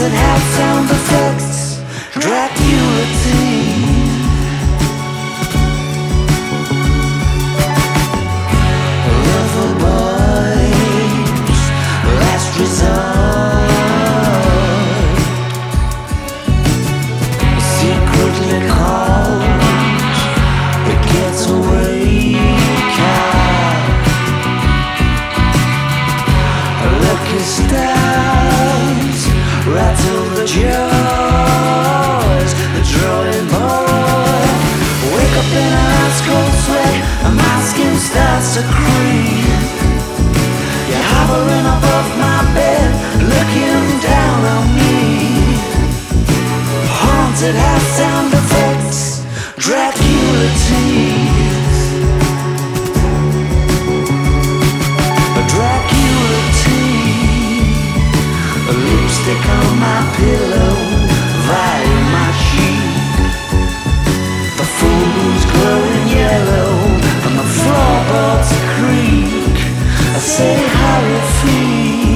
Haunted house sound effects, Dracula tea. Lover boys, last resort. Secretly called the getaway car. Lucky stars rattle the jaws. The drawing board, wake up in an ice cold sweat, and my skin starts to creep. You're hovering above my bed, looking down on me. Haunted house sound effects, Dracula teeth. Dracula teeth. A lipstick on my pillow, via my sheet. The full moon's glowing yellow, and the floorboards creak. I say, how you feel?